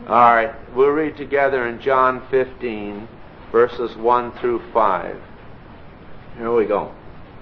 All right, we'll read together in John 15, verses 1 through 5. Here we go.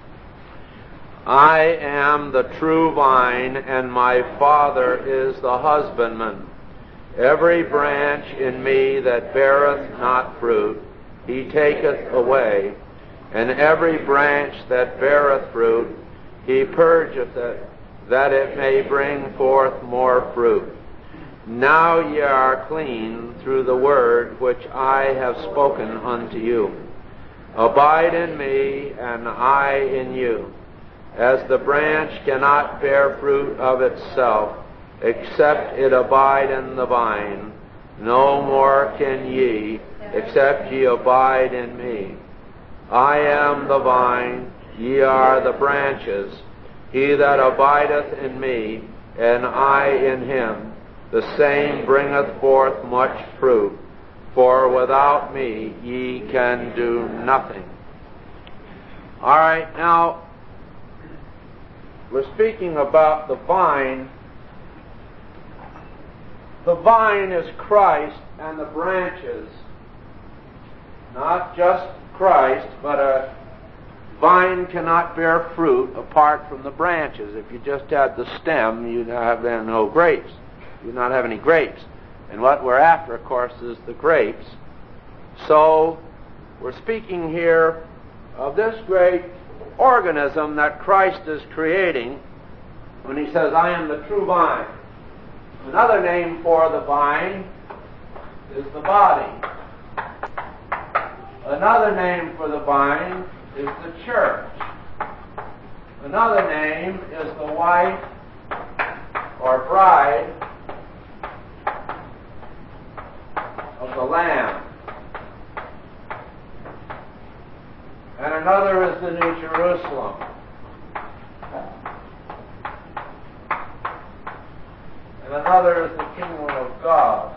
I am the true vine, and my Father is the husbandman. Every branch in me that beareth not fruit, he taketh away, and every branch that beareth fruit, he purgeth it, that it may bring forth more fruit. Now ye are clean through the word which I have spoken unto you. Abide in me, and I in you. As the branch cannot bear fruit of itself, except it abide in the vine, no more can ye, except ye abide in me. I am the vine, ye are the branches. He that abideth in me, and I in him, the same bringeth forth much fruit, for without me ye can do nothing. All right, now, we're speaking about the vine. The vine is Christ, and the branches, not just Christ, but a vine cannot bear fruit apart from the branches. If you just had the stem, you'd have then no grapes. You'd not have any grapes. And what we're after, of course, is the grapes. So, we're speaking here of this great organism that Christ is creating when he says, I am the true vine. Another name for the vine is the body. Another name for the vine is the church. Another name is the wife or bride of the Lamb. And another is the New Jerusalem. And another is the kingdom of God.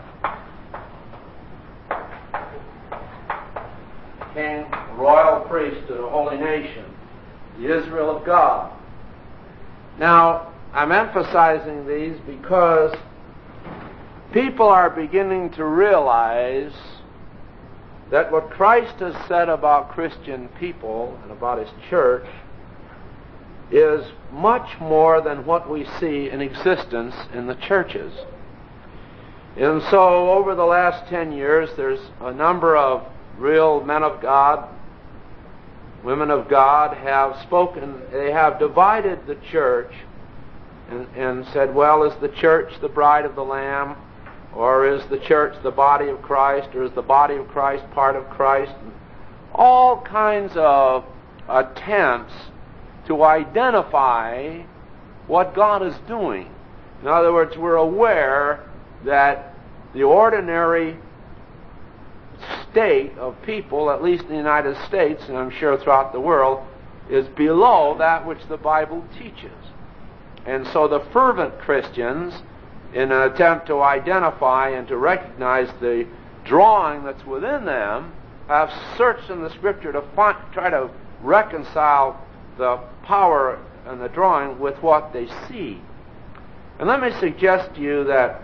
King, royal priest to the holy nation, the Israel of God. Now, I'm emphasizing these because people are beginning to realize that what Christ has said about Christian people and about his church is much more than what we see in existence in the churches. And so over the last 10 years, there's a number of real men of God, women of God have spoken. They have divided the church and said, well, is the church the bride of the Lamb? Or is the church the body of Christ? Or is the body of Christ part of Christ? All kinds of attempts to identify what God is doing. In other words, we're aware that the ordinary state of people, at least in the United States, and I'm sure throughout the world, is below that which the Bible teaches. And so the fervent Christians, in an attempt to identify and to recognize the drawing that's within them, have searched in the Scripture to try to reconcile the power and the drawing with what they see. And let me suggest to you that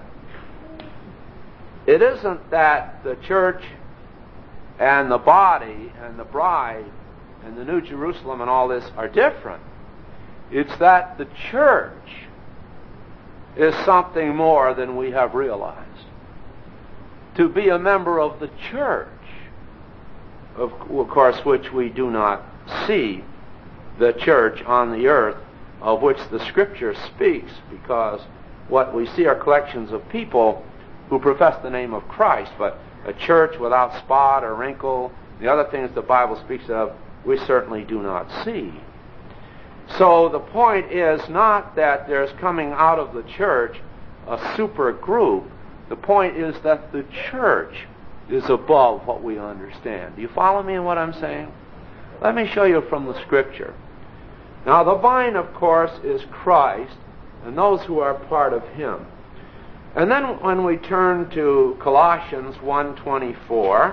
it isn't that the church and the body and the bride and the New Jerusalem and all this are different. It's that the church is something more than we have realized. To be a member of the church, of course, which we do not see, the church on the earth, of which the Scripture speaks, because what we see are collections of people who profess the name of Christ, but a church without spot or wrinkle, the other things the Bible speaks of, we certainly do not see. So the point is not that there's coming out of the church a super group. The point is that the church is above what we understand. Do you follow me in what I'm saying? Let me show you from the Scripture. Now, the vine, of course, is Christ, and those who are part of him. And then when we turn to Colossians 1:24,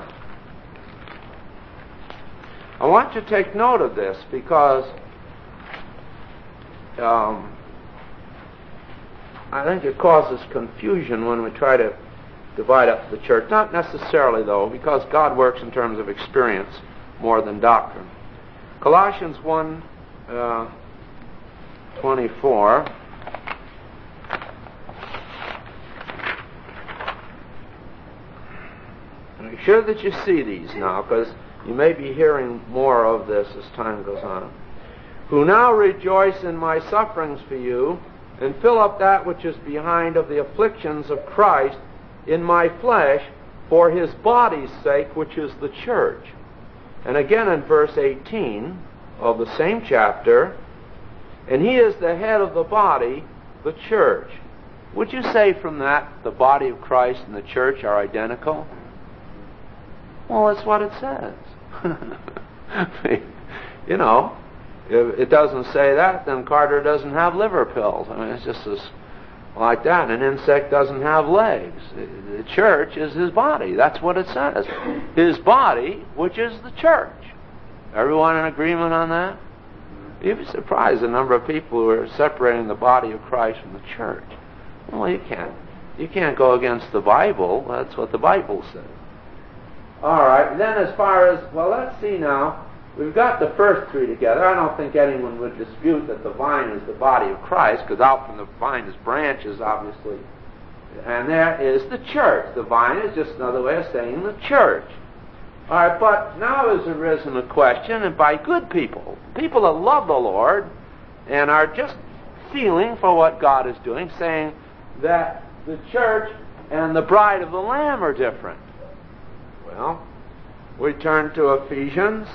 I want you to take note of this, because I think it causes confusion when we try to divide up the church. Not necessarily, though, because God works in terms of experience more than doctrine. Colossians 1:24. Make sure that you see these now, because you may be hearing more of this as time goes on. Who now rejoice in my sufferings for you, and fill up that which is behind of the afflictions of Christ in my flesh, for his body's sake, which is the church. And again in verse 18 of the same chapter, and he is the head of the body, the church. Would you say from that the body of Christ and the church are identical? Well, that's what it says. You know, if it doesn't say that, then Carter doesn't have liver pills. I mean, it's just like that. An insect doesn't have legs. The church is his body. That's what it says. His body, which is the church. Everyone in agreement on that? You'd be surprised the number of people who are separating the body of Christ from the church. Well, you can't go against the Bible. That's what the Bible says. All right, then as far as, well, let's see now. We've got the first three together. I don't think anyone would dispute that the vine is the body of Christ, because out from the vine is branches, obviously. And there is the church. The vine is just another way of saying the church. All right, but now has arisen a question, and by good people, people that love the Lord and are just feeling for what God is doing, saying that the church and the bride of the Lamb are different. Well, we turn to Ephesians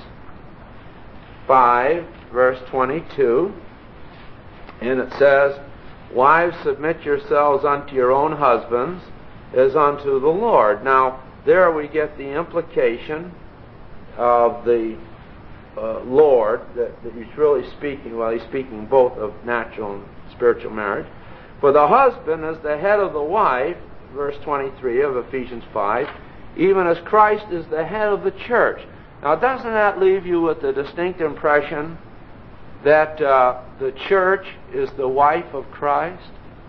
5, verse 22, and it says, Wives, submit yourselves unto your own husbands as unto the Lord. Now, there we get the implication of the Lord, that he's really speaking, well, he's speaking both of natural and spiritual marriage. For the husband is the head of the wife, verse 23 of Ephesians 5, even as Christ is the head of the church. Now, doesn't that leave you with the distinct impression that the church is the wife of Christ?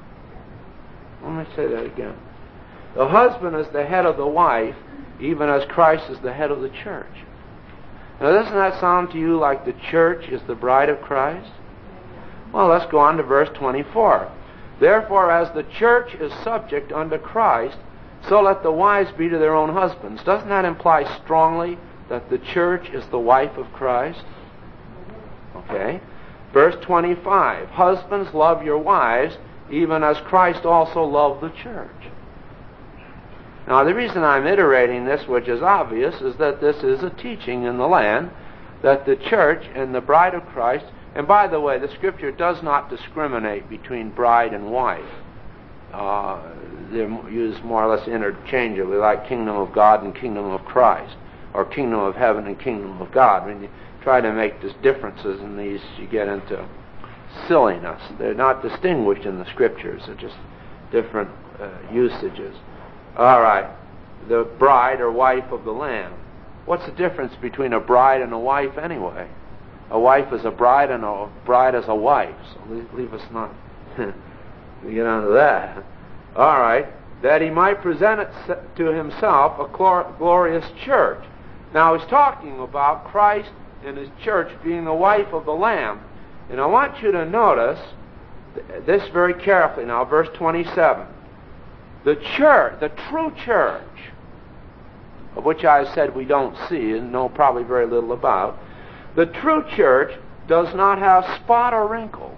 Let me say that again. The husband is the head of the wife, even as Christ is the head of the church. Now, doesn't that sound to you like the church is the bride of Christ? Well, let's go on to verse 24. Therefore, as the church is subject unto Christ, so let the wives be to their own husbands. Doesn't that imply strongly that the church is the wife of Christ? Okay. Verse 25. Husbands, love your wives, even as Christ also loved the church. Now, the reason I'm iterating this, which is obvious, is that this is a teaching in the land that the church and the bride of Christ, and by the way, the Scripture does not discriminate between bride and wife. They're used more or less interchangeably, like kingdom of God and kingdom of Christ, or kingdom of heaven and kingdom of God. When you try to make these differences in these, you get into silliness. They're not distinguished in the Scriptures. They're just different usages. All right, the bride or wife of the Lamb. What's the difference between a bride and a wife anyway? A wife is a bride and a bride is a wife. So leave us not get on to that. All right, that he might present it to himself a glorious church. Now he's talking about Christ and his church being the wife of the Lamb. And I want you to notice this very carefully now, verse 27. The church, the true church, of which I said we don't see and know probably very little about, the true church does not have spot or wrinkle.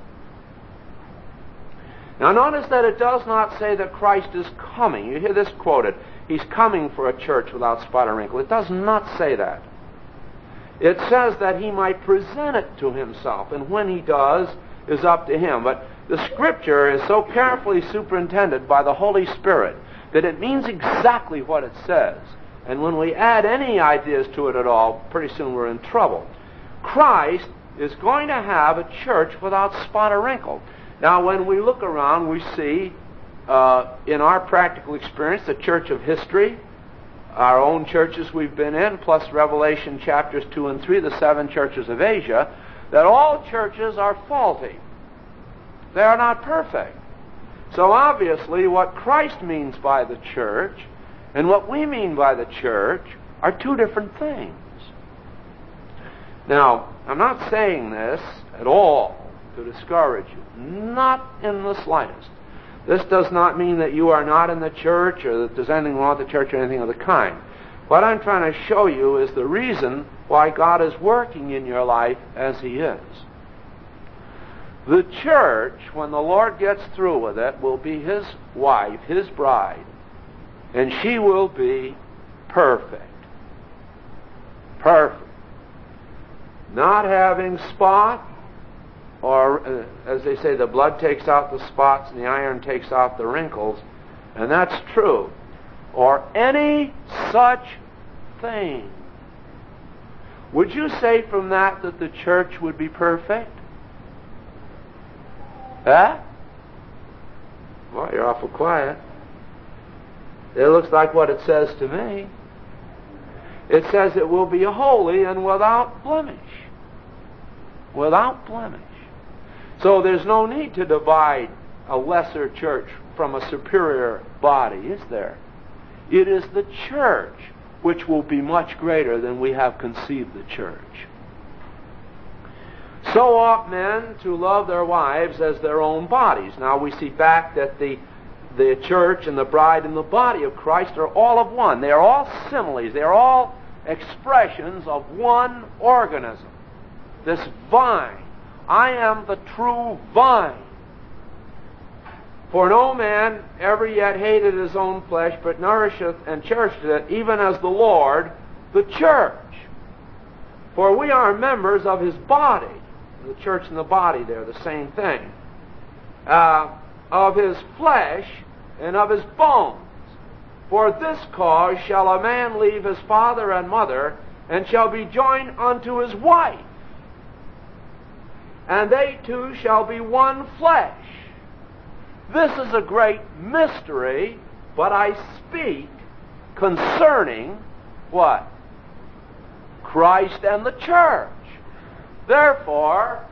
Now notice that it does not say that Christ is coming. You hear this quoted. He's coming for a church without spot or wrinkle. It does not say that. It says that he might present it to himself, and when he does is up to him. But the Scripture is so carefully superintended by the Holy Spirit that it means exactly what it says. And when we add any ideas to it at all, pretty soon we're in trouble. Christ is going to have a church without spot or wrinkle. Now, when we look around, we see in our practical experience, the church of history, our own churches we've been in, plus Revelation chapters 2 and 3, the 7 churches of Asia, that all churches are faulty. They are not perfect. So obviously what Christ means by the church And what we mean by the church are two different things. Now, I'm not saying this at all to discourage you. Not in the slightest. This does not mean that you are not in the church or that there's anything wrong with the church or anything of the kind. What I'm trying to show you is the reason why God is working in your life as He is. The church, when the Lord gets through with it, will be His wife, His bride, and she will be perfect. Perfect. Not having spot, or as they say, the blood takes out the spots and the iron takes out the wrinkles, and that's true, or any such thing. Would you say from that that the church would be perfect? Huh? Well, you're awful quiet. It looks like what it says to me. It says it will be holy and without blemish. Without blemish. So there's no need to divide a lesser church from a superior body, is there? It is the church which will be much greater than we have conceived the church. So ought men to love their wives as their own bodies. Now we see back that the church and the bride and the body of Christ are all of one. They are all similes. They are all expressions of one organism. This vine. I am the true vine. For no man ever yet hated his own flesh, but nourisheth and cherisheth it, even as the Lord the church. For we are members of His body. The church and the body, they're the same thing. Of His flesh and of His bones. For this cause shall a man leave his father and mother, and shall be joined unto his wife, and they two shall be one flesh. This is a great mystery, but I speak concerning what? Christ and the church. Therefore,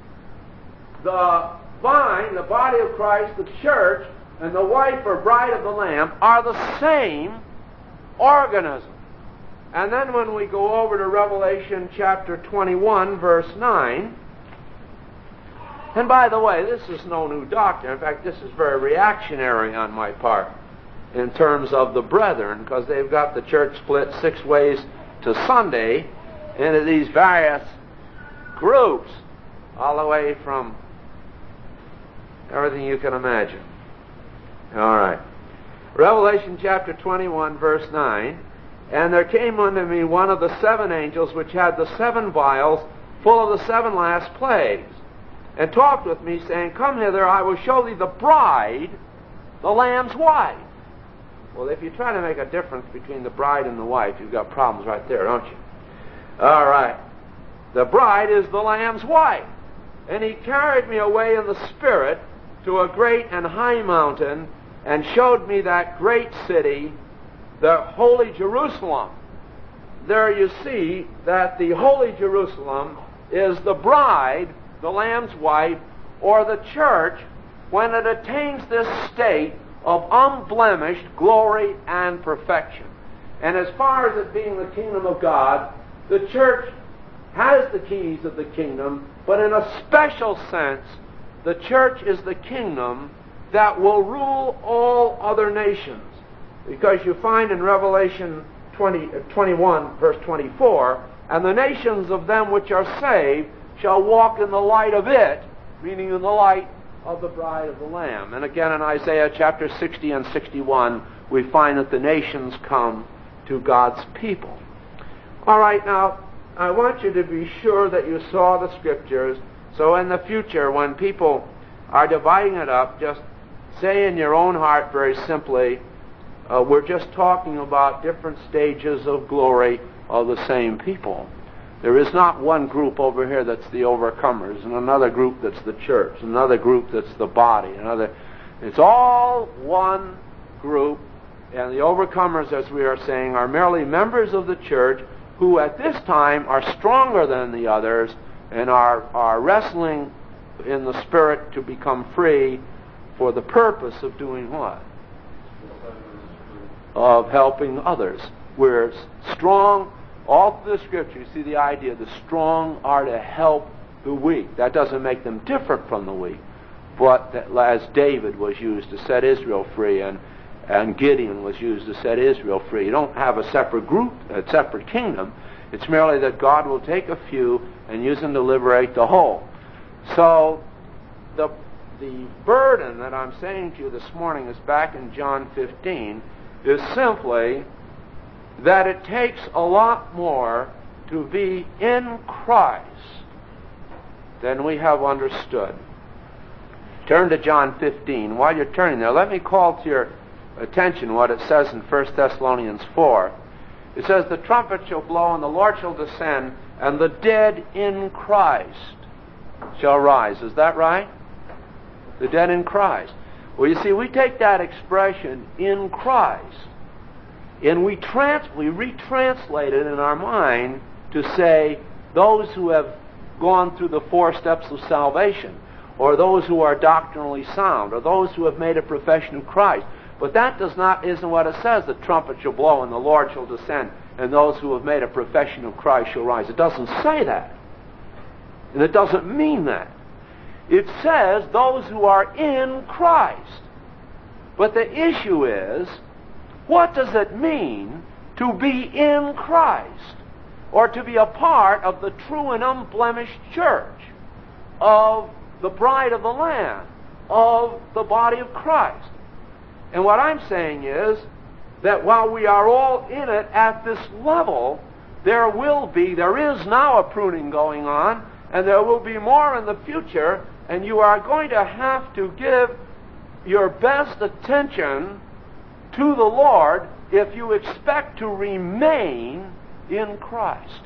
the vine, the body of Christ, the church, and the wife or bride of the Lamb are the same organism. And then when we go over to Revelation chapter 21, verse 9, and by the way, this is no new doctrine. In fact, this is very reactionary on my part in terms of the brethren, because they've got the church split 6 ways to Sunday into these various groups, all the way from everything you can imagine. All right. Revelation chapter 21, verse 9, and there came unto me one of the 7 angels which had the 7 vials full of the 7 last plagues, and talked with me, saying, Come hither, I will show thee the bride, the Lamb's wife. Well, if you try to make a difference between the bride and the wife, you've got problems right there, don't you? All right. The bride is the Lamb's wife. And he carried me away in the Spirit to a great and high mountain, and showed me that great city, the holy Jerusalem. There you see that the holy Jerusalem is the bride, the Lamb's wife, or the church, when it attains this state of unblemished glory and perfection. And as far as it being the kingdom of God, the church has the keys of the kingdom, but in a special sense, the church is the kingdom that will rule all other nations. Because you find in Revelation 21, verse 24, and the nations of them which are saved shall walk in the light of it, meaning in the light of the bride of the Lamb. And again in Isaiah chapter 60 and 61, we find that the nations come to God's people. All right, now, I want you to be sure that you saw the Scriptures, so in the future, when people are dividing it up, just say in your own heart very simply, we're just talking about different stages of glory of the same people. There is not one group over here that's the overcomers, and another group that's the church, another group that's the body, another. It's all one group, and the overcomers, as we are saying, are merely members of the church who at this time are stronger than the others and are wrestling in the Spirit to become free for the purpose of doing what? of helping others. We're strong. All through the Scripture, you see the idea the strong are to help the weak. That doesn't make them different from the weak. But as David was used to set Israel free, and Gideon was used to set Israel free. You don't have a separate group, a separate kingdom. It's merely that God will take a few and use them to liberate the whole. So the burden that I'm saying to you this morning is back in John 15, is simply that it takes a lot more to be in Christ than we have understood. Turn to John 15. While you're turning there, let me call to your attention what it says in 1 Thessalonians 4. It says, the trumpet shall blow, and the Lord shall descend, and the dead in Christ shall rise. Is that right? The dead in Christ. Well, you see, we take that expression, in Christ, and we retranslate it in our mind to say, those who have gone through the 4 steps of salvation, or those who are doctrinally sound, or those who have made a profession of Christ. But that isn't what it says. The trumpet shall blow and the Lord shall descend, and those who have made a profession of Christ shall rise. It doesn't say that. And it doesn't mean that. It says those who are in Christ. But the issue is, what does it mean to be in Christ? Or to be a part of the true and unblemished church, of the bride of the Lamb, of the body of Christ? And what I'm saying is that while we are all in it at this level, there is now a pruning going on, and there will be more in the future, and you are going to have to give your best attention to the Lord if you expect to remain in Christ.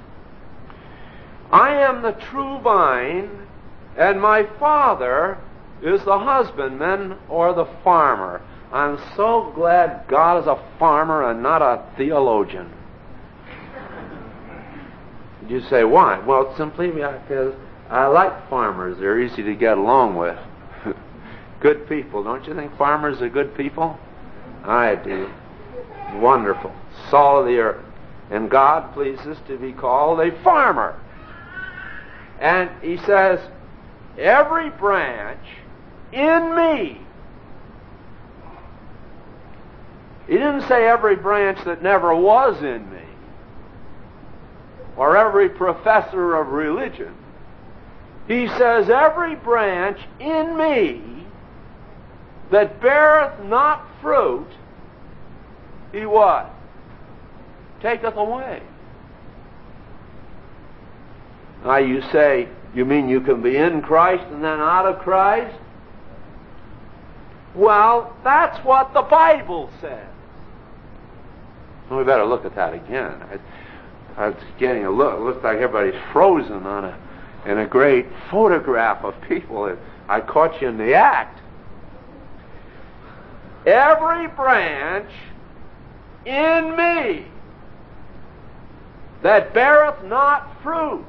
I am the true vine, and my Father is the husbandman or the farmer. I'm so glad God is a farmer and not a theologian. You say, why? Well, simply because I like farmers. They're easy to get along with. Good people. Don't you think farmers are good people? I do. Wonderful. Salt of the earth. And God pleases to be called a farmer. And he says, every branch in me. He didn't say every branch that never was in me, or every professor of religion. He says, every branch in me that beareth not fruit, he what? Taketh away. Now you say, you mean you can be in Christ and then out of Christ? Well, that's what the Bible says. Well, we better look at that again. I was getting a look. It looks like everybody's frozen in a great photograph of people. I caught you in the act. Every branch in me that beareth not fruit,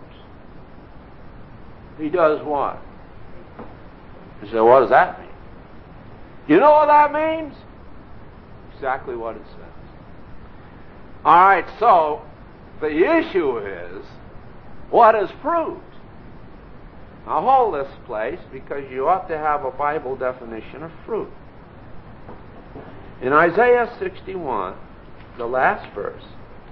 he does what? You say, what does that mean? You know what that means? Exactly what it says. All right, so the issue is, what is fruit? Now hold this place, because you ought to have a Bible definition of fruit. In Isaiah 61, the last verse,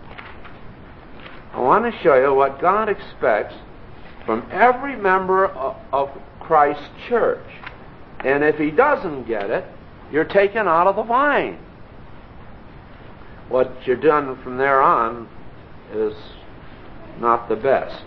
I want to show you what God expects from every member of Christ's church. And if he doesn't get it, you're taken out of the vine. What you're done from there on is not the best.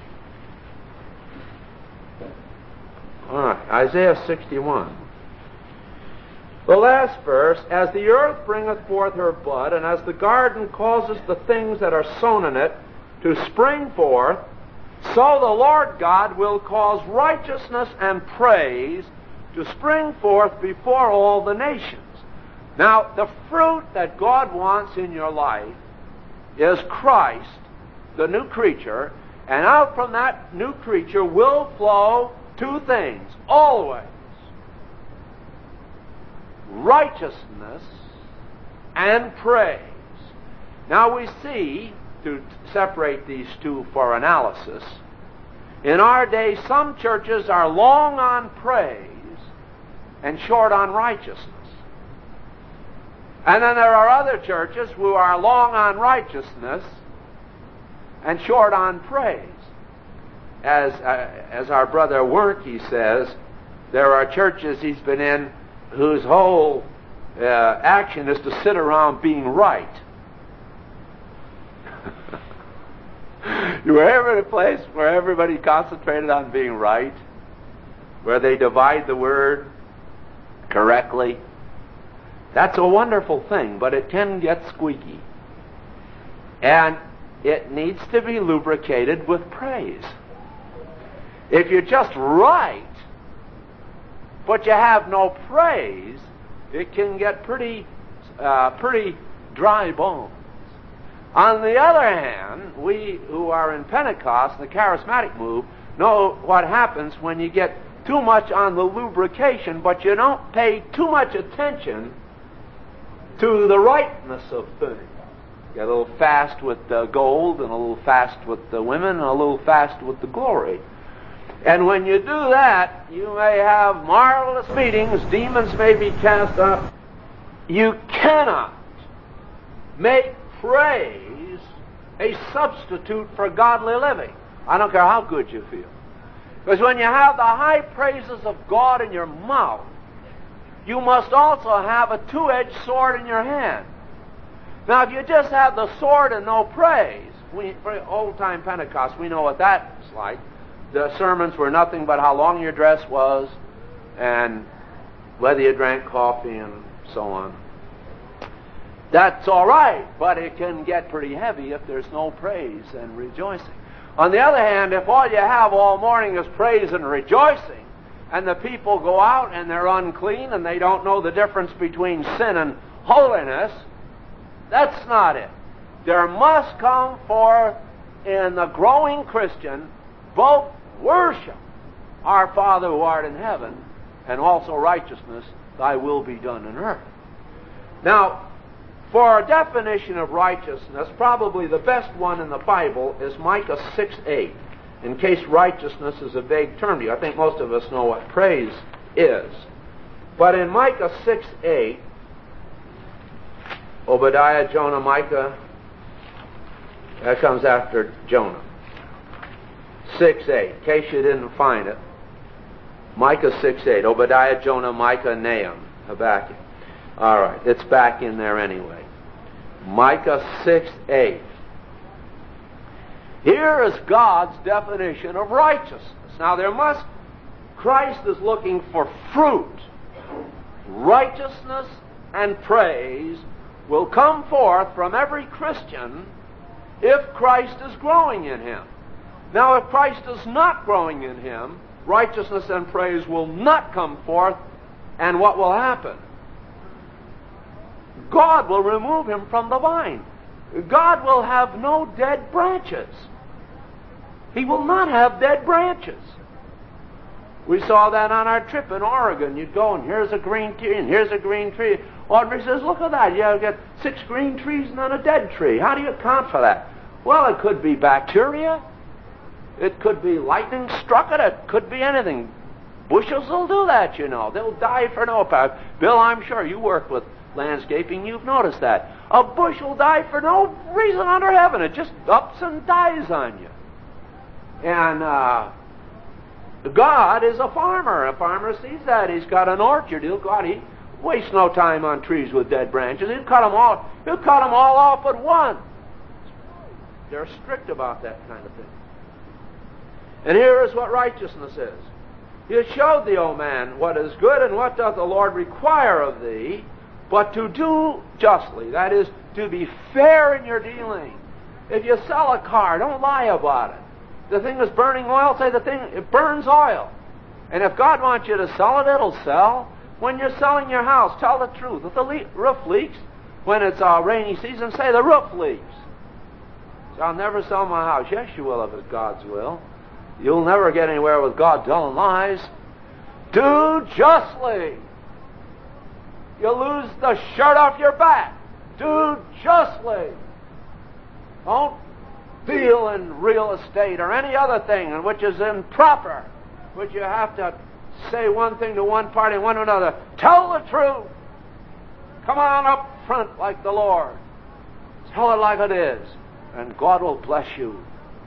All right, Isaiah 61. The last verse, as the earth bringeth forth her bud, and as the garden causes the things that are sown in it to spring forth, so the Lord God will cause righteousness and praise to spring forth before all the nations. Now, the fruit that God wants in your life is Christ, the new creature, and out from that new creature will flow two things, always. Righteousness and praise. Now we see, to separate these two for analysis, in our day some churches are long on praise and short on righteousness. And then there are other churches who are long on righteousness and short on praise. As our brother Werke says, there are churches he's been in whose whole action is to sit around being right. You were ever in a place where everybody concentrated on being right? Where they divide the word correctly? That's a wonderful thing, but it can get squeaky. And it needs to be lubricated with praise. If you're just right, but you have no praise, it can get pretty dry bones. On the other hand, we who are in Pentecost, the charismatic move, know what happens when you get too much on the lubrication, but you don't pay too much attention to the rightness of things. Get a little fast with the gold, and a little fast with the women, and a little fast with the glory. And when you do that, you may have marvelous meetings, demons may be cast up. You cannot make praise a substitute for godly living. I don't care how good you feel. Because when you have the high praises of God in your mouth, you must also have a two-edged sword in your hand. Now, if you just have the sword and no praise, for old-time Pentecost, we know what that's like. The sermons were nothing but how long your dress was and whether you drank coffee and so on. That's all right, but it can get pretty heavy if there's no praise and rejoicing. On the other hand, if all you have all morning is praise and rejoicing, and the people go out and they're unclean and they don't know the difference between sin and holiness, that's not it. There must come forth in the growing Christian both worship, our Father who art in heaven, and also righteousness, thy will be done in earth. Now, for a definition of righteousness, probably the best one in the Bible is Micah 6:8. In case righteousness is a vague term to you, I think most of us know what praise is. But in Micah 6:8, Obadiah, Jonah, Micah, that comes after Jonah. 6:8, in case you didn't find it. Micah 6:8, Obadiah, Jonah, Micah, Nahum, Habakkuk. All right, it's back in there anyway. Micah 6:8. Here is God's definition of righteousness. Now Christ is looking for fruit. Righteousness and praise will come forth from every Christian if Christ is growing in him. Now, if Christ is not growing in him, righteousness and praise will not come forth, and what will happen? God will remove him from the vine. God will have no dead branches. He will not have dead branches. We saw that on our trip in Oregon. You'd go, and here's a green tree, and here's a green tree. Audrey says, look at that. You get 6 green trees and then a dead tree. How do you account for that? Well, it could be bacteria. It could be lightning struck it. It could be anything. Bushels will do that, you know. They'll die for no purpose. Bill, I'm sure you work with landscaping. You've noticed that. A bush will die for no reason under heaven. It just ups and dies on you. And God is a farmer. A farmer sees that. He's got an orchard. He wastes no time on trees with dead branches. He'll cut them all off at once. They're strict about that kind of thing. And here is what righteousness is. He has showed thee, O man, what is good, and what doth the Lord require of thee, but to do justly. That is, to be fair in your dealing. If you sell a car, don't lie about it. The thing is burning oil, say it burns oil. And if God wants you to sell it, it'll sell. When you're selling your house, tell the truth. If the roof leaks, when it's a rainy season, say the roof leaks. So I'll never sell my house. Yes, you will if it's God's will. You'll never get anywhere with God telling lies. Do justly. You'll lose the shirt off your back. Do justly. Don't deal in real estate or any other thing in which is improper, which you have to say one thing to one party and one to another. Tell the truth. Come on up front like the Lord. Tell it like it is, and God will bless you.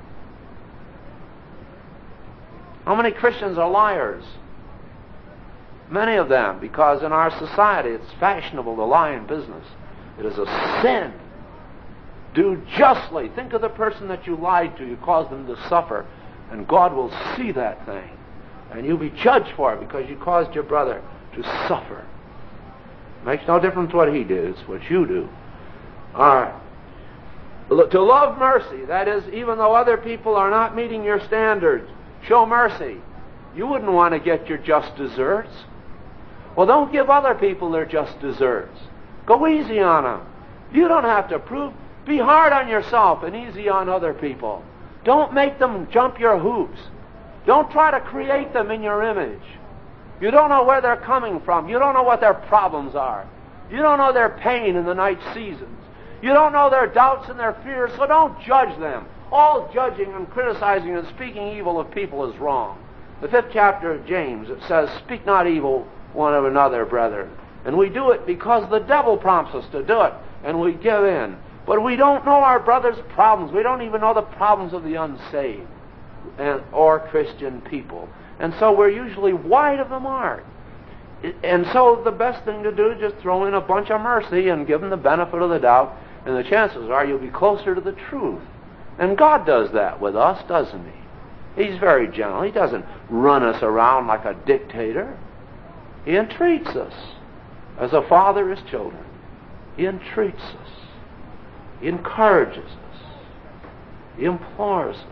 How many Christians are liars? Many of them, because in our society it's fashionable to lie in business. It is a sin. Do justly. Think of the person that you lied to. You caused them to suffer, and God will see that thing. And you'll be judged for it because you caused your brother to suffer. Makes no difference what he did. It's what you do. All right. To love mercy, that is, even though other people are not meeting your standards, show mercy. You wouldn't want to get your just desserts. Well, don't give other people their just desserts. Go easy on them. You don't have to prove. Be hard on yourself and easy on other people. Don't make them jump your hoops. Don't try to create them in your image. You don't know where they're coming from. You don't know what their problems are. You don't know their pain in the night seasons. You don't know their doubts and their fears, so don't judge them. All judging and criticizing and speaking evil of people is wrong. The 5th chapter of James, it says, "Speak not evil one of another, brethren." And we do it because the devil prompts us to do it, and we give in. But we don't know our brother's problems. We don't even know the problems of the unsaved or Christian people. And so we're usually wide of the mark. And so the best thing to do is just throw in a bunch of mercy and give them the benefit of the doubt, and the chances are you'll be closer to the truth. And God does that with us, doesn't He? He's very gentle. He doesn't run us around like a dictator. He entreats us as a father his children. He entreats us. He encourages us. He implores us.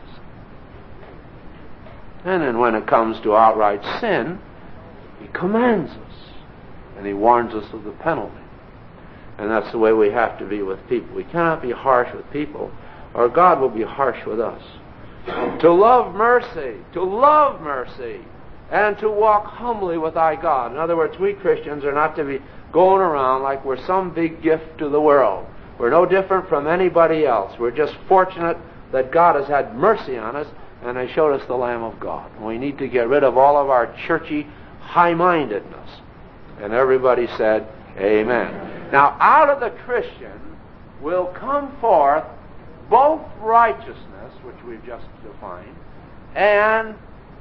And then when it comes to outright sin, He commands us. And He warns us of the penalty. And that's the way we have to be with people. We cannot be harsh with people, or God will be harsh with us. To love mercy, and to walk humbly with thy God. In other words, we Christians are not to be going around like we're some big gift to the world. We're no different from anybody else. We're just fortunate that God has had mercy on us and has showed us the Lamb of God. And we need to get rid of all of our churchy high-mindedness. And everybody said, amen. Now, out of the Christian will come forth both righteousness, which we've just defined, and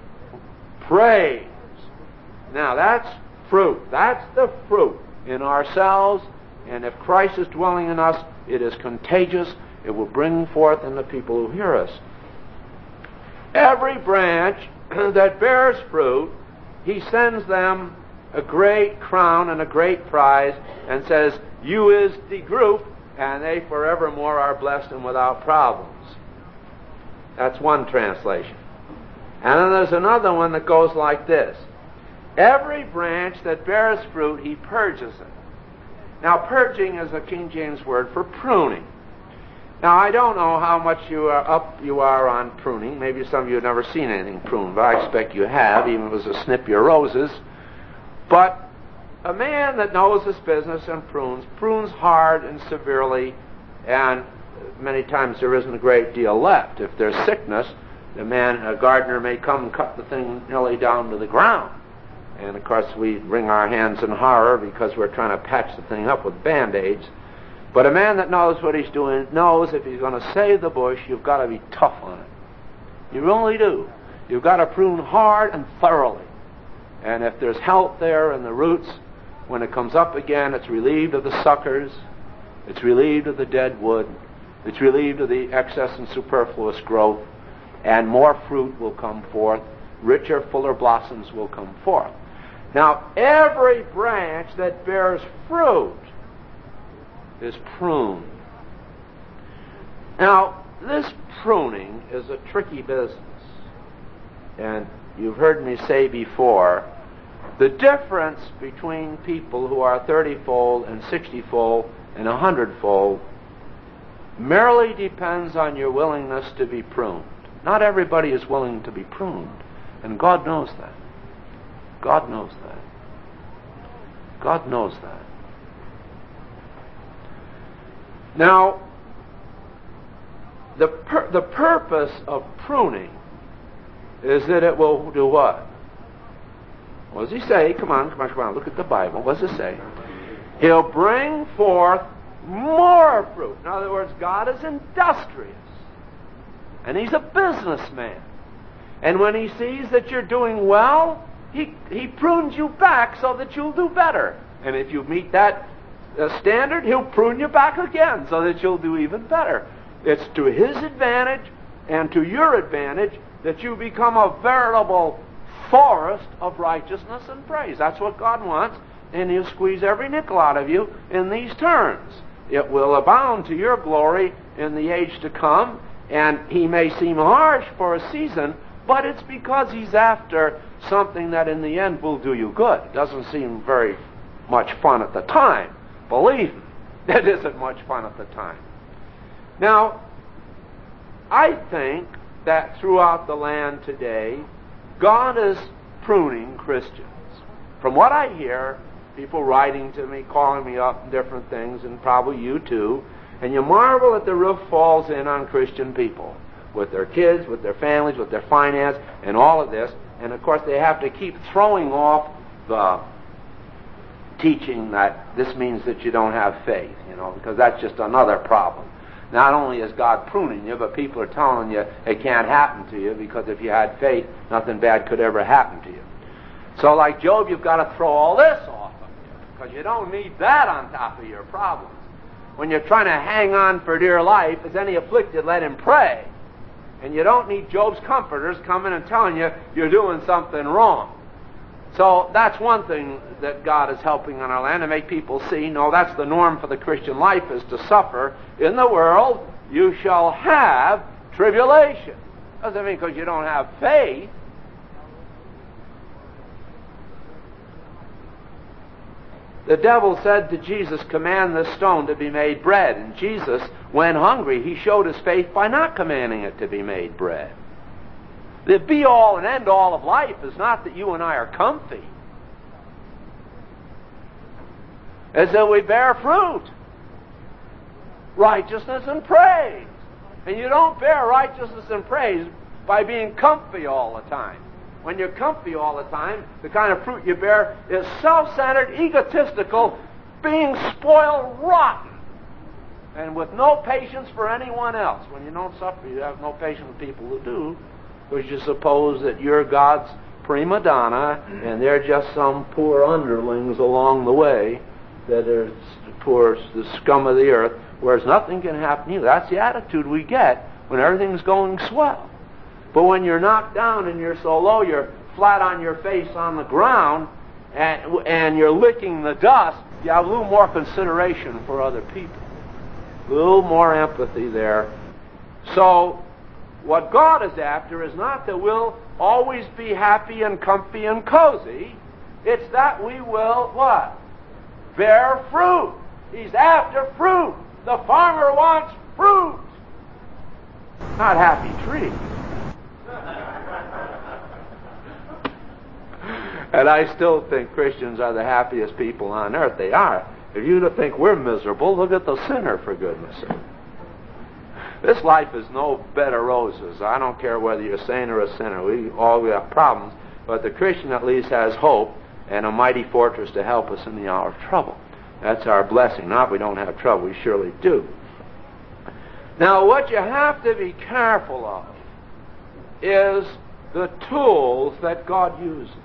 praise. Now, that's fruit. That's the fruit in ourselves. And if Christ is dwelling in us, it is contagious. It will bring forth in the people who hear us. Every branch that bears fruit, He sends them a great crown and a great prize and says, "You is the group, and they forevermore are blessed and without problems." That's one translation. And then there's another one that goes like this. Every branch that bears fruit, He purges it. Now, purging is a King James word for pruning. Now, I don't know how much you are on pruning. Maybe some of you have never seen anything pruned, but I expect you have, even if it was to snip your roses. But a man that knows this business and prunes hard and severely, and many times there isn't a great deal left. If there's sickness, a gardener may come and cut the thing nearly down to the ground. And, of course, we wring our hands in horror because we're trying to patch the thing up with Band-Aids. But a man that knows what he's doing knows if he's going to save the bush, you've got to be tough on it. You really do. You've got to prune hard and thoroughly. And if there's health there in the roots, when it comes up again, it's relieved of the suckers, it's relieved of the dead wood, it's relieved of the excess and superfluous growth, and more fruit will come forth, richer, fuller blossoms will come forth. Now, every branch that bears fruit is pruned. Now, this pruning is a tricky business. And you've heard me say before, the difference between people who are 30-fold and 60-fold and 100-fold merely depends on your willingness to be pruned. Not everybody is willing to be pruned, and God knows that. God knows that. God knows that. Now, the purpose of pruning is that it will do what? What does he say? Come on, look at the Bible. What does it say? He'll bring forth more fruit. In other words, God is industrious. And He's a businessman. And when He sees that you're doing well, He prunes you back so that you'll do better. And if you meet that standard, He'll prune you back again so that you'll do even better. It's to His advantage and to your advantage that you become a veritable forest of righteousness and praise. That's what God wants, and He'll squeeze every nickel out of you in these terms. It will abound to your glory in the age to come, and He may seem harsh for a season, but it's because He's after something that in the end will do you good. It doesn't seem very much fun at the time. Believe me, it isn't much fun at the time. Now, I think that throughout the land today, God is pruning Christians. From what I hear, people writing to me, calling me up, and different things, and probably you too, and you marvel that the roof falls in on Christian people, with their kids, with their families, with their finance, and all of this. And of course they have to keep throwing off the teaching that this means that you don't have faith, because that's just another problem. Not only is God pruning you, but people are telling you it can't happen to you, because if you had faith, nothing bad could ever happen to you. So like Job, you've got to throw all this off of you, because you don't need that on top of your problems. When you're trying to hang on for dear life, as any afflicted, let him pray. And you don't need Job's comforters coming and telling you you're doing something wrong. So that's one thing that God is helping in our land, to make people see, no, that's the norm for the Christian life, is to suffer. In the world, you shall have tribulation. Doesn't mean because you don't have faith. The devil said to Jesus, command this stone to be made bread. And Jesus, when hungry, He showed His faith by not commanding it to be made bread. The be-all and end-all of life is not that you and I are comfy. It's that we bear fruit. Righteousness and praise. And you don't bear righteousness and praise by being comfy all the time. When you're comfy all the time, the kind of fruit you bear is self-centered, egotistical, being spoiled rotten, and with no patience for anyone else. When you don't suffer, you have no patience with people who do, because you suppose that you're God's prima donna, and they're just some poor underlings along the way that are the scum of the earth, whereas nothing can happen to you. That's the attitude we get when everything's going swell. But when you're knocked down and you're so low, you're flat on your face on the ground, and you're licking the dust, you have a little more consideration for other people. A little more empathy there. So, what God is after is not that we'll always be happy and comfy and cozy. It's that we will, what? Bear fruit. He's after fruit. The farmer wants fruit. Not happy trees. And I still think Christians are the happiest people on earth. They are. If you think we're miserable, look at the sinner, for goodness sake. This life is no bed of roses. I don't care whether you're a saint or a sinner. We all have problems. But the Christian at least has hope and a mighty fortress to help us in the hour of trouble. That's our blessing. Not if we don't have trouble. We surely do. Now, what you have to be careful of is the tools that God uses.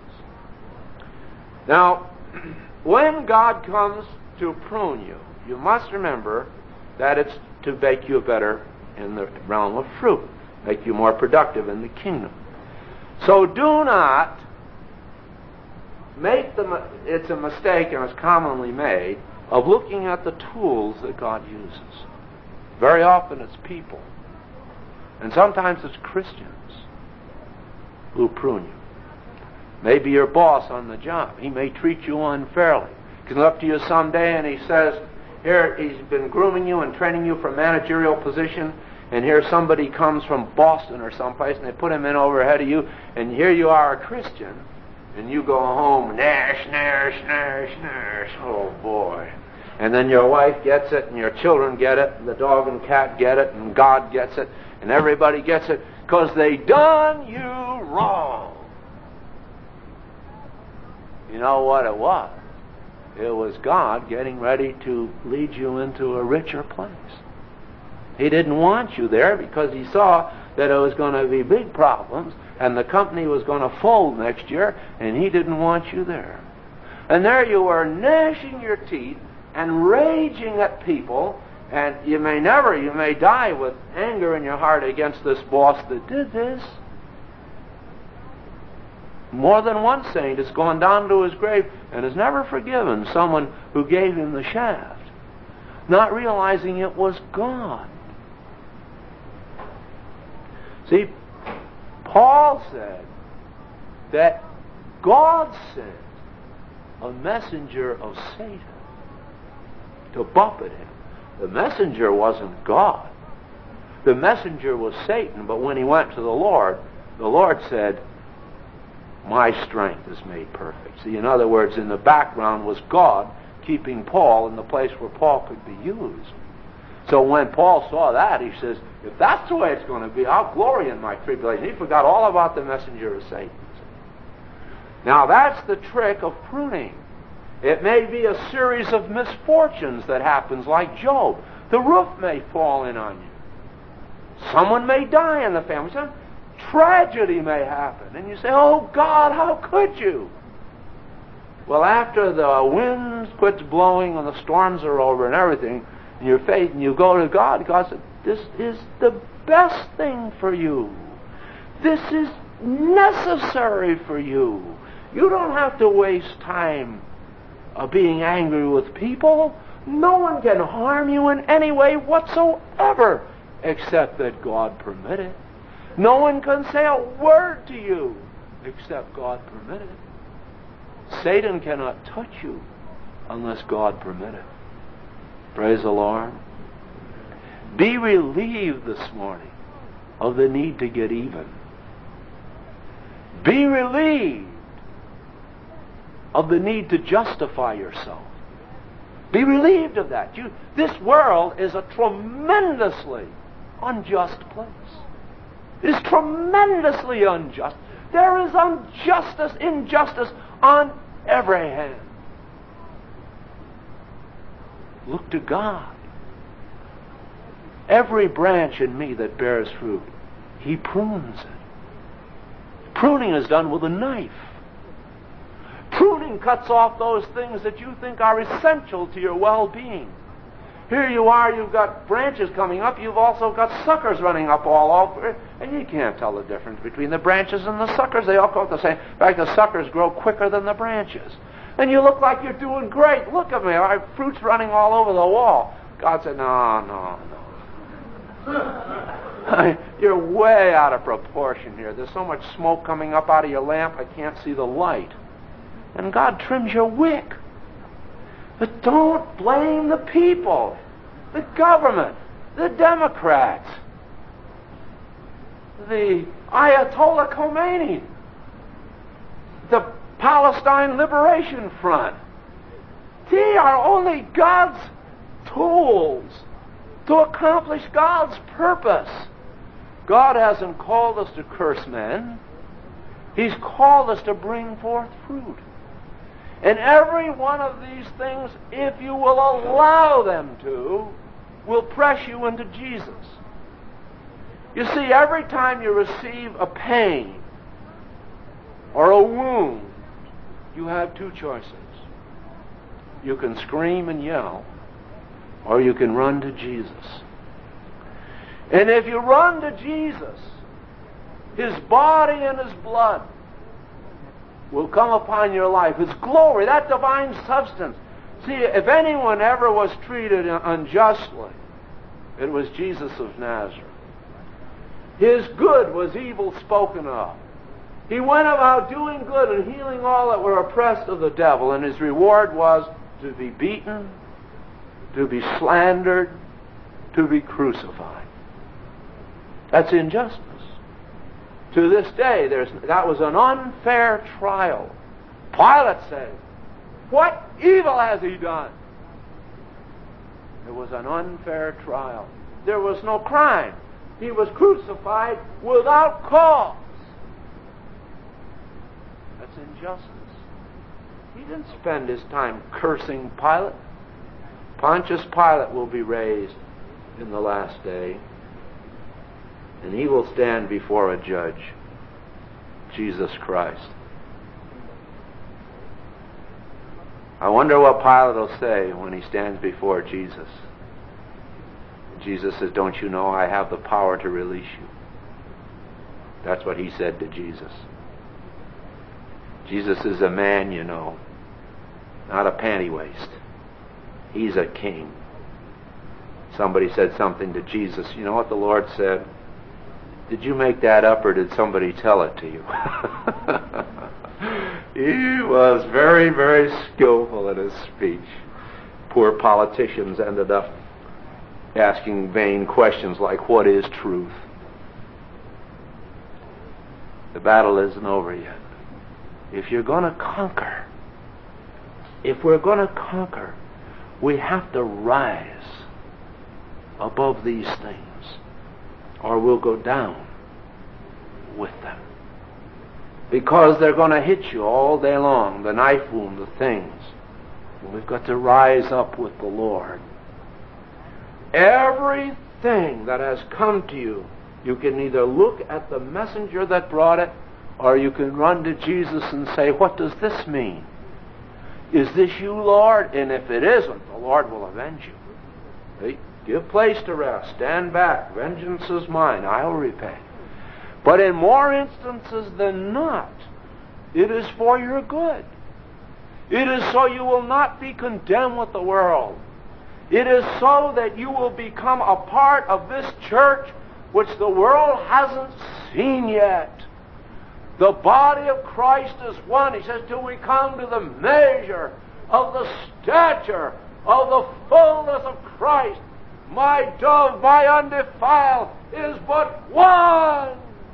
Now, when God comes to prune you, you must remember that it's to make you better in the realm of fruit, make you more productive in the kingdom. So do not make it's a mistake, and it's commonly made, of looking at the tools that God uses. Very often it's people, and sometimes it's Christians who prune you. Maybe your boss on the job. He may treat you unfairly. He comes up to you someday and he says, here, he's been grooming you and training you for a managerial position, and here somebody comes from Boston or someplace, and they put him in over ahead of you, and here you are, a Christian, and you go home, nash, nash, nash, nash. Oh, boy. And then your wife gets it, and your children get it, and the dog and cat get it, and God gets it, and everybody gets it, because they done you wrong. You know what it was? It was God getting ready to lead you into a richer place. He didn't want you there because He saw that it was going to be big problems, and the company was going to fold next year, and He didn't want you there. And there you were, gnashing your teeth and raging at people, and you may die with anger in your heart against this boss that did this. More than one saint has gone down to his grave and has never forgiven someone who gave him the shaft, not realizing it was God. See, Paul said that God sent a messenger of Satan to buffet him. The messenger wasn't God. The messenger was Satan, but when he went to the Lord said, "My strength is made perfect." See, in other words, in the background was God keeping Paul in the place where Paul could be used. So when Paul saw that, he says, if that's the way it's going to be, I'll glory in my tribulation. He forgot all about the messenger of Satan. Now that's the trick of pruning. It may be a series of misfortunes that happens like Job. The roof may fall in on you. Someone may die in the family. Some tragedy may happen. And you say, oh God, how could you? Well, after the wind quits blowing and the storms are over and everything, and your faith, and you go to God, God said, this is the best thing for you. This is necessary for you. You don't have to waste time being angry with people. No one can harm you in any way whatsoever except that God permit it. No one can say a word to you except God permit it. Satan cannot touch you unless God permit it. Praise the Lord. Be relieved this morning of the need to get even. Be relieved of the need to justify yourself. Be relieved of that. This world is a tremendously unjust place. It is tremendously unjust. There is injustice on every hand. Look to God. Every branch in me that bears fruit, He prunes it. Pruning is done with a knife. Pruning cuts off those things that you think are essential to your well-being. Here you are, you've got branches coming up, you've also got suckers running up all over, and you can't tell the difference between the branches and the suckers. They all go the same. In fact, the suckers grow quicker than the branches. And you look like you're doing great. Look at me, our fruit's running all over the wall. God said, no. You're way out of proportion here. There's so much smoke coming up out of your lamp, I can't see the light. And God trims your wick. But don't blame the people, the government, the Democrats, the Ayatollah Khomeini, the Palestine Liberation Front. They are only God's tools to accomplish God's purpose. God hasn't called us to curse men. He's called us to bring forth fruit. And every one of these things, if you will allow them to, will press you into Jesus. You see, every time you receive a pain or a wound, you have two choices. You can scream and yell, or you can run to Jesus. And if you run to Jesus, His body and His blood will come upon your life. His glory, that divine substance. See, if anyone ever was treated unjustly, it was Jesus of Nazareth. His good was evil spoken of. He went about doing good and healing all that were oppressed of the devil, and His reward was to be beaten, to be slandered, to be crucified. That's injustice. To this day, that was an unfair trial. Pilate said, "What evil has He done?" It was an unfair trial. There was no crime. He was crucified without cause. That's injustice. He didn't spend his time cursing Pilate. Pontius Pilate will be raised in the last day, and he will stand before a judge, Jesus Christ. I wonder what Pilate will say when he stands before Jesus. Jesus says, "Don't you know I have the power to release you?" That's what he said to Jesus. Jesus is a man, you know, not a panty waist. He's a king. Somebody said something to Jesus. You know what the Lord said? "Did you make that up, or did somebody tell it to you?" He was very, very skillful in his speech. Poor politicians ended up asking vain questions like, "What is truth?" The battle isn't over yet. If you're going to conquer, if we're going to conquer, we have to rise above these things, or we'll go down with them. Because they're going to hit you all day long, the knife wound, the things. We've got to rise up with the Lord. Everything that has come to you, you can either look at the messenger that brought it, or you can run to Jesus and say, "What does this mean? Is this you, Lord?" And if it isn't, the Lord will avenge you. Hey, give place to rest. Stand back. Vengeance is mine. I will repay. But in more instances than not, it is for your good. It is so you will not be condemned with the world. It is so that you will become a part of this church which the world hasn't seen yet. The body of Christ is one. He says, till we come to the measure of the stature of the fullness of Christ. My dove, my undefiled, is but one.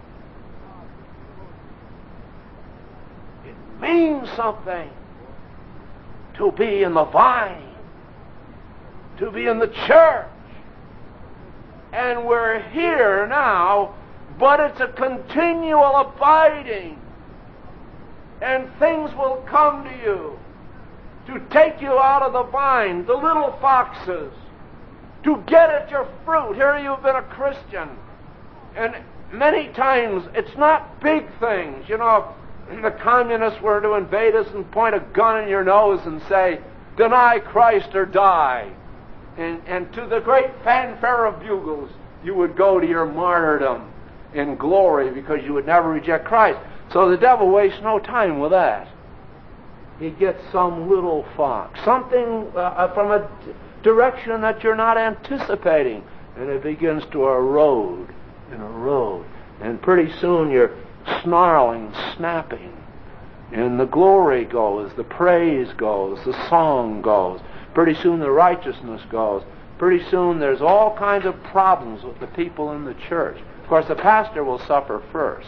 It means something to be in the vine, to be in the church. And we're here now, but it's a continual abiding. And things will come to you to take you out of the vine, the little foxes, to get at your fruit. Here you've been a Christian, and many times it's not big things. You know, if the communists were to invade us and point a gun in your nose and say, "Deny Christ or die," and to the great fanfare of bugles, you would go to your martyrdom in glory because you would never reject Christ. So the devil wastes no time with that. He gets some little fox, something from a direction that you're not anticipating, and it begins to erode and erode. And pretty soon you're snarling, snapping, and the glory goes, the praise goes, the song goes. Pretty soon the righteousness goes. Pretty soon there's all kinds of problems with the people in the church. Of course, the pastor will suffer first.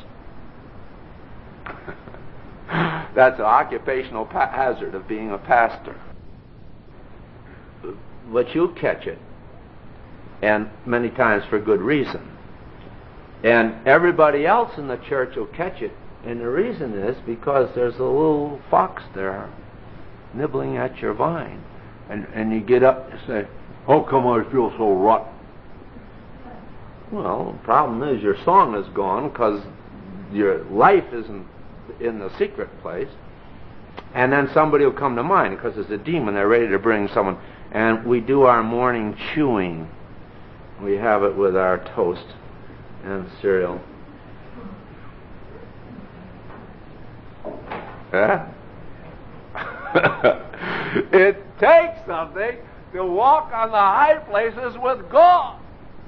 That's an occupational hazard of being a pastor. But you'll catch it, and many times for good reason. And everybody else in the church will catch it, and the reason is because there's a little fox there nibbling at your vine. And you get up and say, "How come I feel so rotten?" Well, the problem is your song is gone because your life isn't in the secret place. And then somebody will come to mind because there's a demon. They're ready to bring someone. And we do our morning chewing. We have it with our toast and cereal. It takes something to walk on the high places with God.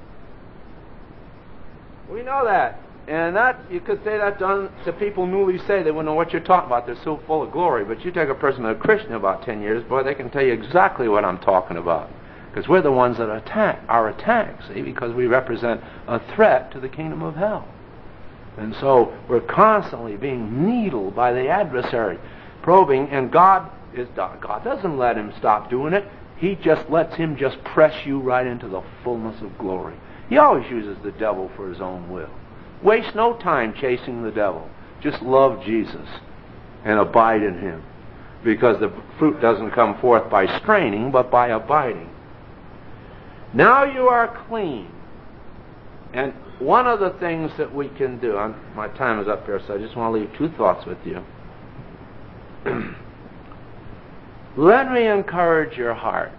We know that. And that, you could say that to people newly saved. They wouldn't know what you're talking about. They're so full of glory. But you take a person that's a Christian about 10 years, boy, they can tell you exactly what I'm talking about. Because we're the ones that are attacked, see, because we represent a threat to the kingdom of hell. And so we're constantly being needled by the adversary, probing, and God doesn't let him stop doing it. He just lets him just press you right into the fullness of glory. He always uses the devil for his own will. Waste no time chasing the devil. Just love Jesus and abide in him. Because the fruit doesn't come forth by straining, but by abiding. Now you are clean. And one of the things that we can do, my time is up here, so I just want to leave two thoughts with you. Let me encourage your heart.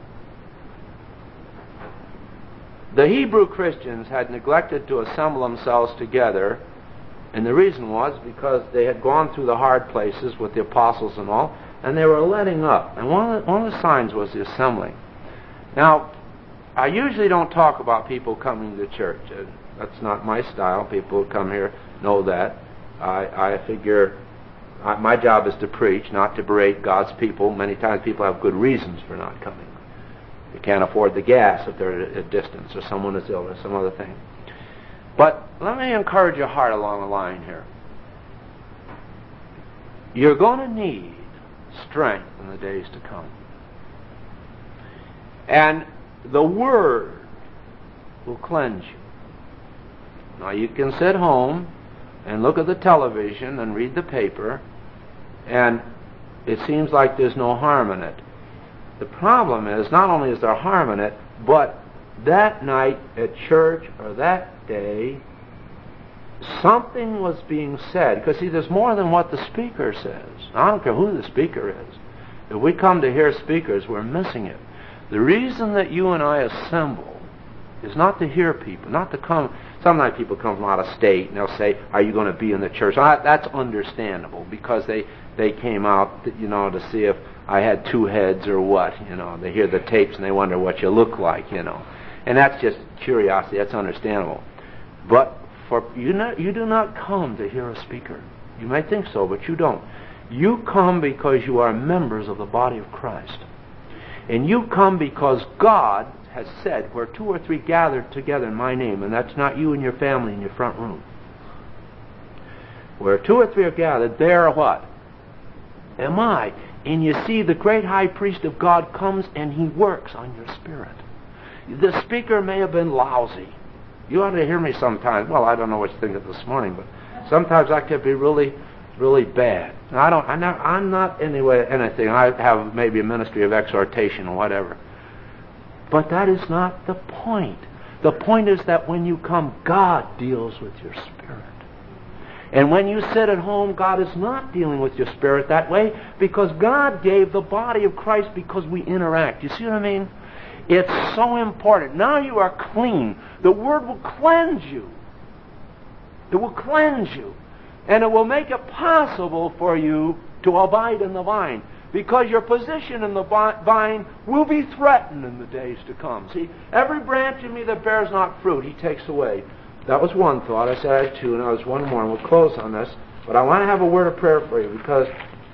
The Hebrew Christians had neglected to assemble themselves together, and the reason was because they had gone through the hard places with the apostles and all, and they were letting up. And one of the signs was the assembling. Now, I usually don't talk about people coming to church. That's not my style. People who come here know that. I figure my job is to preach, not to berate God's people. Many times people have good reasons for not coming. They can't afford the gas if they're at a distance, or someone is ill, or some other thing. But let me encourage your heart along the line here. You're going to need strength in the days to come. And the Word will cleanse you. Now you can sit home and look at the television and read the paper, and it seems like there's no harm in it. The problem is, not only is there harm in it, but that night at church or that day, something was being said. Because see, there's more than what the speaker says. I don't care who the speaker is. If we come to hear speakers, we're missing it. The reason that you and I assemble is not to hear people, not to come. Sometimes people come from out of state and they'll say, "Are you going to be in the church?" That's understandable, because they came out, to see if I had two heads or what. They hear the tapes and they wonder what you look like. And that's just curiosity. That's understandable. But you do not come to hear a speaker. You may think so, but you don't. You come because you are members of the body of Christ. And you come because God has said, where two or three gathered together in my name, and that's not you and your family in your front room. Where two or three are gathered, there what? Am I. And you see, the great high priest of God comes and he works on your spirit. The speaker may have been lousy. You ought to hear me sometimes. Well, I don't know what you think of this morning, but sometimes I could be really, really bad. I'm not anyway anything. I have maybe a ministry of exhortation or whatever. But that is not the point. The point is that when you come, God deals with your spirit. And when you sit at home, God is not dealing with your spirit that way, because God gave the body of Christ because we interact. You see what I mean? It's so important. Now you are clean. The Word will cleanse you. It will cleanse you. And it will make it possible for you to abide in the vine, because your position in the vine will be threatened in the days to come. See, every branch in me that bears not fruit, He takes away. That was one thought. I said I had two, and there was one more, and we'll close on this. But I want to have a word of prayer for you, because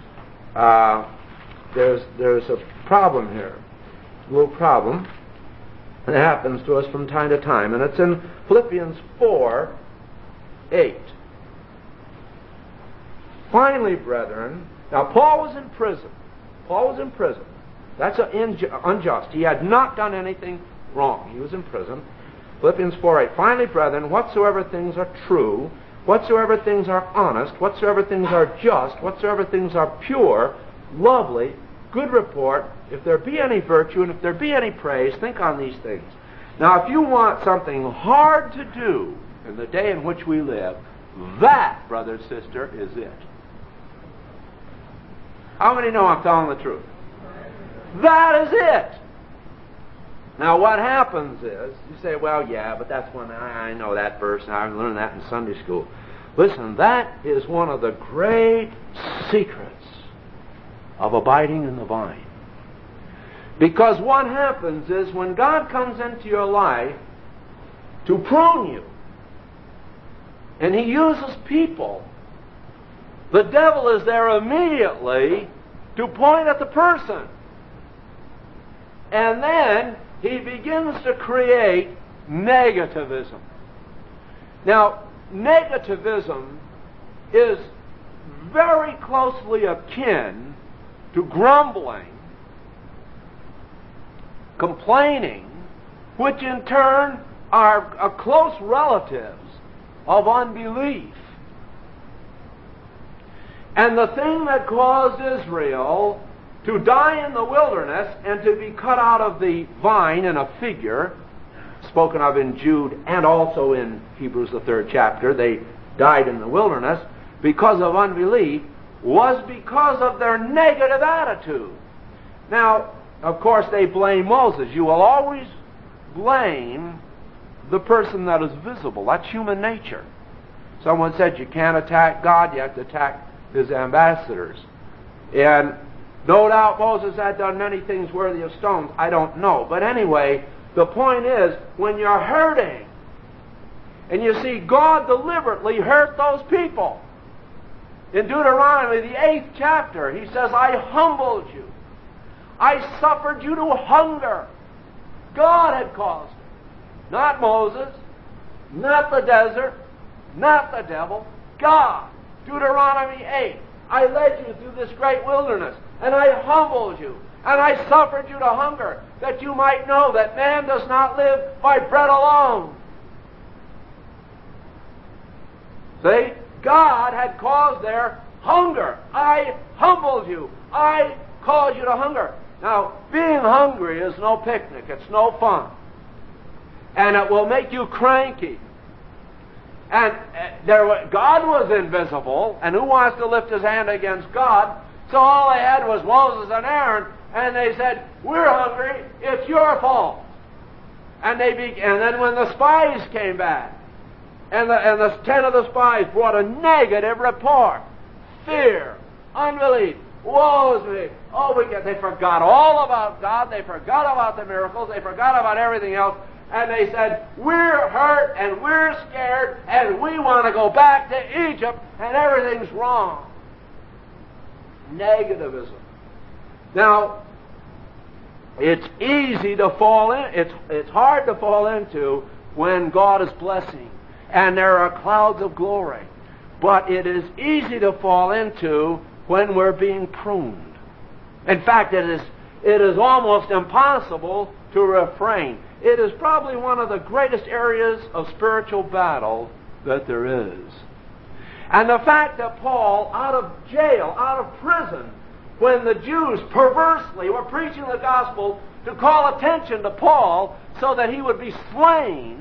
there's a problem here. A little problem that happens to us from time to time, and it's in Philippians 4:8. Finally, brethren, now Paul was in prison. That's unjust. He had not done anything wrong. He was in prison. Philippians 4:8. Finally, brethren, whatsoever things are true, whatsoever things are honest, whatsoever things are just, whatsoever things are pure, lovely, good report, if there be any virtue and if there be any praise, think on these things. Now, if you want something hard to do in the day in which we live, that, brother and sister, is it. How many know I'm telling the truth? That is it. Now, what happens is, you say, well, yeah, but that's one, I know that verse, and I learned that in Sunday school. Listen, that is one of the great secrets of abiding in the vine. Because what happens is, when God comes into your life to prune you, and He uses people, the devil is there immediately to point at the person. And then he begins to create negativism. Now, negativism is very closely akin to grumbling complaining, which in turn are close relatives of unbelief. And the thing that caused Israel to die in the wilderness and to be cut out of the vine in a figure, spoken of in Jude and also in Hebrews the 3rd chapter, they died in the wilderness because of unbelief, was because of their negative attitude. Now, of course, they blame Moses. You will always blame the person that is visible. That's human nature. Someone said you can't attack God, you have to attack His ambassadors. And no doubt Moses had done many things worthy of stones. I don't know. But anyway, the point is, when you're hurting, and you see God deliberately hurt those people. In Deuteronomy, the 8th chapter, He says, I humbled you. I suffered you to hunger. God had caused it. Not Moses, not the desert, not the devil. God. Deuteronomy 8. I led you through this great wilderness, and I humbled you, and I suffered you to hunger, that you might know that man does not live by bread alone. See? God had caused their hunger. I humbled you. I caused you to hunger. Now, being hungry is no picnic. It's no fun. And it will make you cranky. And God was invisible, and who wants to lift his hand against God? So all they had was Moses and Aaron, and they said, we're hungry, it's your fault. And then when the spies came back, and the 10 of the spies brought a negative report, fear, unbelief, woe is me. They forgot all about God, they forgot about the miracles, they forgot about everything else, and they said, we're hurt and we're scared and we want to go back to Egypt and everything's wrong. Negativism. Now, it's easy to fall in. It's hard to fall into when God is blessing and there are clouds of glory. But it is easy to fall into when we're being pruned. In fact, it is almost impossible to refrain. It is probably one of the greatest areas of spiritual battle that there is. And the fact that Paul, out of jail, out of prison, when the Jews perversely were preaching the gospel to call attention to Paul so that he would be slain,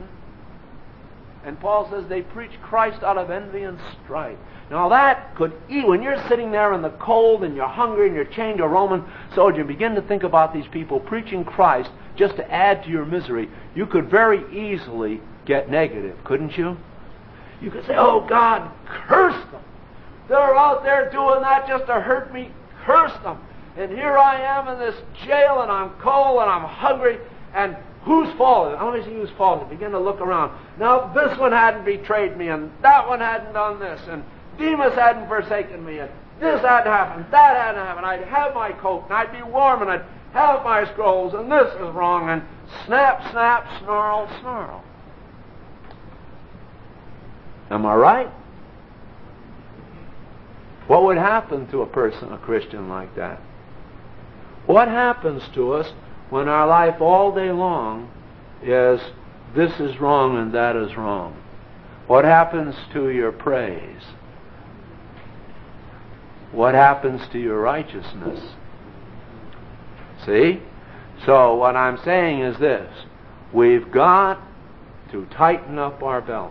and Paul says they preach Christ out of envy and strife. Now that could, when you're sitting there in the cold and you're hungry and you're chained to a Roman soldier, and begin to think about these people preaching Christ just to add to your misery, you could very easily get negative, couldn't you? You could say, oh God, curse them. They're out there doing that just to hurt me. Curse them. And here I am in this jail and I'm cold and I'm hungry, and who's fallen? I want to see who's fallen. Begin to look around. Now, this one hadn't betrayed me, and that one hadn't done this, and Demas hadn't forsaken me, and this hadn't happened, that hadn't happened. I'd have my coat, and I'd be warm, and I'd have my scrolls, and this is wrong, and snap, snap, snarl, snarl. Am I right? What would happen to a person, a Christian like that? What happens to us when our life all day long is this is wrong and that is wrong? What happens to your praise? What happens to your righteousness? See? So what I'm saying is this. We've got to tighten up our belts.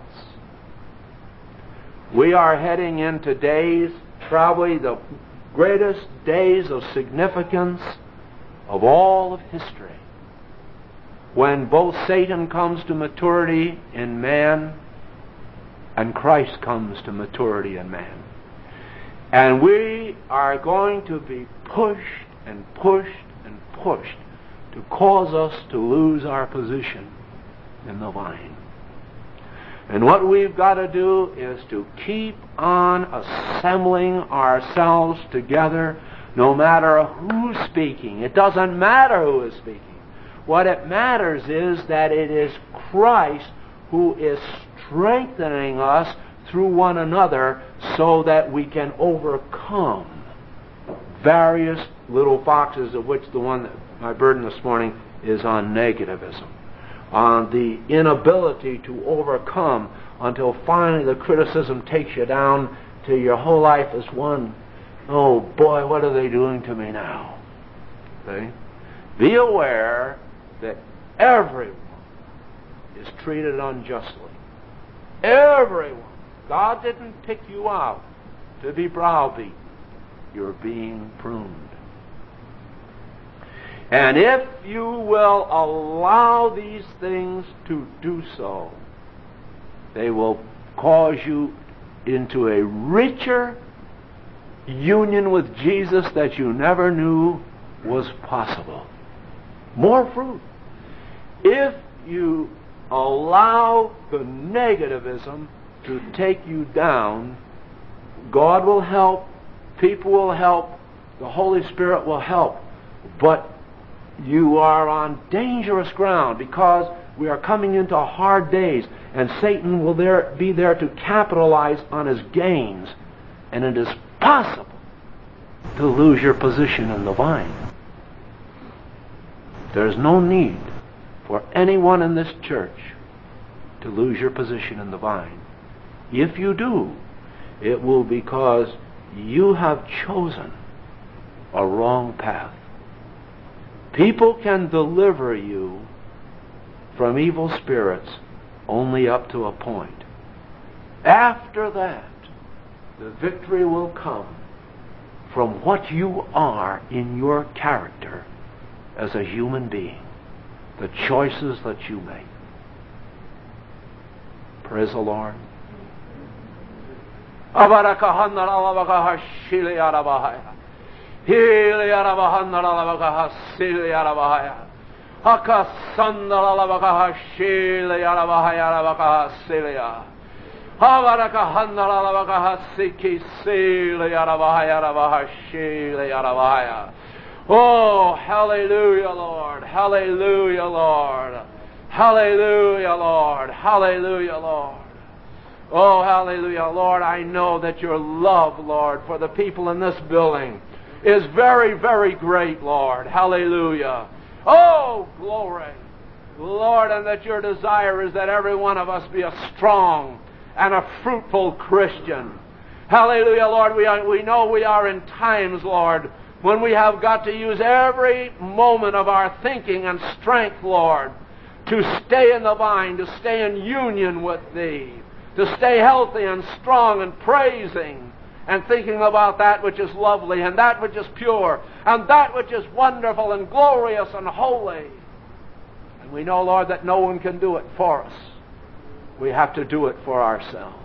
We are heading into days, probably the greatest days of significance of all of history, when both Satan comes to maturity in man and Christ comes to maturity in man. And we are going to be pushed and pushed and pushed to cause us to lose our position in the vine. And what we've got to do is to keep on assembling ourselves together, no matter who's speaking. It doesn't matter who is speaking. What it matters is that it is Christ who is strengthening us through one another so that we can overcome various little foxes, of which the one that my burden this morning is on negativism, on the inability to overcome until finally the criticism takes you down to your whole life as one, oh boy, what are they doing to me now? See? Be aware that everyone is treated unjustly. Everyone. God didn't pick you out to be browbeaten. You're being pruned. And if you will allow these things to do so, they will cause you into a richer union with Jesus that you never knew was possible. More fruit. If you allow the negativism to take you down, God will help, people will help, the Holy Spirit will help, but you are on dangerous ground because we are coming into hard days, and Satan will be there to capitalize on his gains, and it is possible to lose your position in the vine. There is no need for anyone in this church to lose your position in the vine. If you do, it will be because you have chosen a wrong path. People can deliver you from evil spirits only up to a point. After that, the victory will come from what you are in your character as a human being, the choices that you make. Praise the Lord. Oh, hallelujah, Lord. Hallelujah, Lord. Hallelujah, Lord. Hallelujah, Lord. Oh, hallelujah, Lord. I know that your love, Lord, for the people in this building is very, very great, Lord. Hallelujah. Oh, glory. Lord, and that your desire is that every one of us be a strong and a fruitful Christian. Hallelujah, Lord. We know we are in times, Lord, when we have got to use every moment of our thinking and strength, Lord, to stay in the vine, to stay in union with Thee, to stay healthy and strong and praising and thinking about that which is lovely and that which is pure and that which is wonderful and glorious and holy. And we know, Lord, that no one can do it for us. We have to do it for ourselves.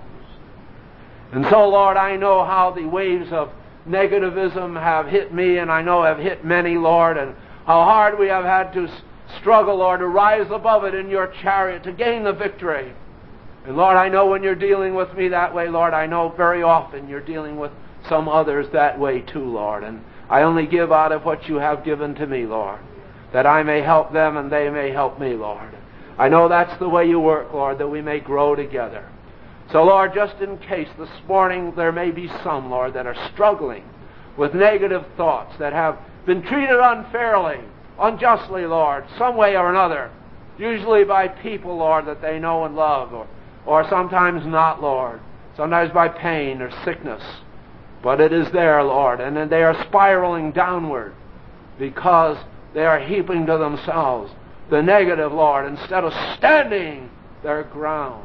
And so, Lord, I know how the waves of negativism have hit me, and I know have hit many, Lord, and how hard we have had to struggle, Lord, to rise above it in your chariot to gain the victory. And Lord, I know when you're dealing with me that way, Lord, I know very often you're dealing with some others that way too, Lord. And I only give out of what you have given to me, Lord, that I may help them and they may help me, Lord. I know that's the way you work, Lord, that we may grow together. So, Lord, just in case this morning there may be some, Lord, that are struggling with negative thoughts, that have been treated unfairly, unjustly, Lord, some way or another, usually by people, Lord, that they know and love, or sometimes not, Lord, sometimes by pain or sickness. But it is there, Lord, and then they are spiraling downward because they are heaping to themselves the negative, Lord, instead of standing their ground.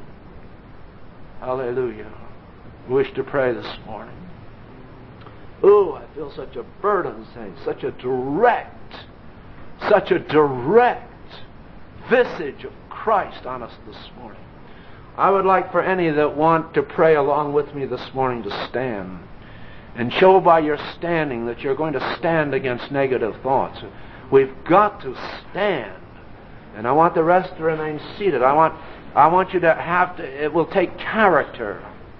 Hallelujah. I wish to pray this morning. Oh, I feel such a burden, saying, such a direct visage of Christ on us this morning. I would like for any that want to pray along with me this morning to stand and show by your standing that you're going to stand against negative thoughts. We've got to stand. And I want the rest to remain seated. I want you to have to, it will take character.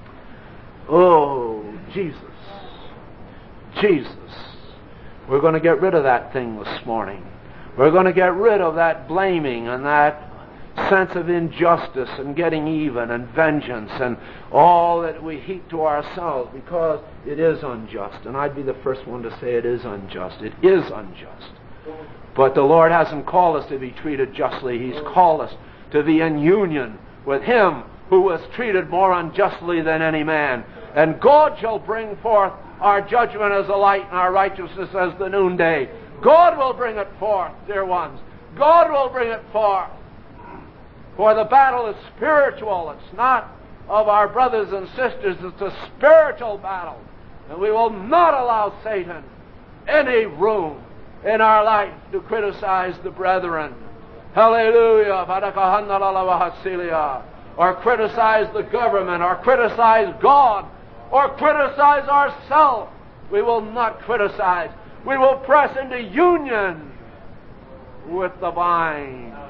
Oh, Jesus. Jesus. We're going to get rid of that thing this morning. We're going to get rid of that blaming and that sense of injustice and getting even and vengeance and all that we heap to ourselves, because it is unjust. And I'd be the first one to say it is unjust. It is unjust. But the Lord hasn't called us to be treated justly. He's called us to be in union with Him who was treated more unjustly than any man. And God shall bring forth our judgment as the light and our righteousness as the noonday. God will bring it forth, dear ones. God will bring it forth. For the battle is spiritual. It's not of our brothers and sisters. It's a spiritual battle. And we will not allow Satan any room in our life to criticize the brethren. Hallelujah. Or criticize the government, or criticize God, or criticize ourselves. We will not criticize. We will press into union with the vine.